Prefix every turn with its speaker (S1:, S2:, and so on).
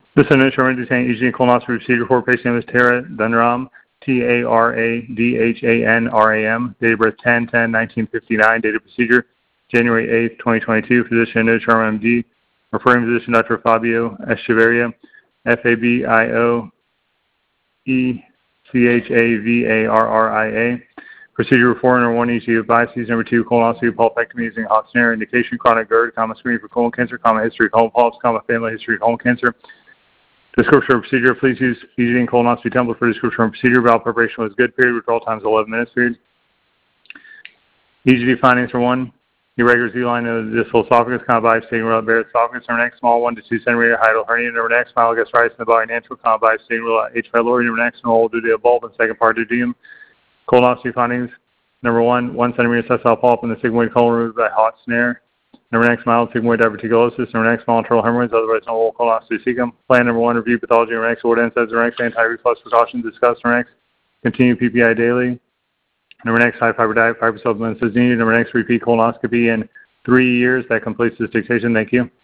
S1: This initial emergency EG colonoscopy procedure for patient name is Tara Dhanram, Taradhanram, date of birth 10/10/1959, date of procedure January 8th, 2022, physician Charm MD, referring physician Dr. Fabio Echeverria, FABIOECHAVARRIA. Procedure 401 EG of biopsies. Number 2, colonoscopy pulpectomy using hot snare. Indication chronic GERD, screening for colon cancer, history of colon polyps, family history of colon cancer. Description of procedure. Please use EG and colonoscopy template for description of procedure. Valve preparation was good. Period. Withdrawal time is 11 minutes. Period. EGD findings for 1. Irregular Z-line of the distal esophagus, biopsy taking rule Barrett's esophagus. Number next, small 1 to 2 centimeter hiatal hernia. Number next, mild gastritis in the body natural, biopsy taking rule H. pylori. Number next, null due to a bulb and second part duodenum. Colonoscopy findings. Number 1, 1 centimeter sessile polyp in the sigmoid colon removed by hot snare. Number next, mild sigmoid diverticulosis. Number next, small internal hemorrhoids, otherwise known as colonoscopy cecum. Plan number 1, review pathology. Number next, order NSAIDs. Number next, anti-reflux precautions discussed. Number next, continue PPI daily. Number next, high fiber diet, fiber supplements as needed. Number next, repeat colonoscopy in 3 years. That completes this dictation. Thank you.